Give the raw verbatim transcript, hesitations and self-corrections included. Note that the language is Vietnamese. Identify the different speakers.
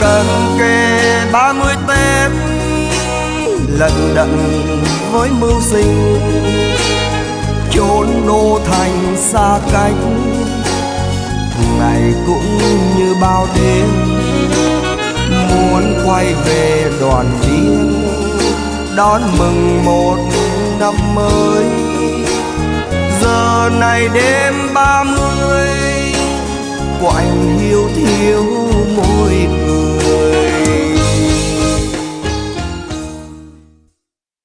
Speaker 1: cận kề ba mươi Tết, lận đận với mưu sinh, chốn đô thành xa cách, ngày cũng như bao đêm, muốn quay về đoàn viên đón mừng một năm mới. Giờ này đêm ba mươi, của anh hiu thiếu môi cười.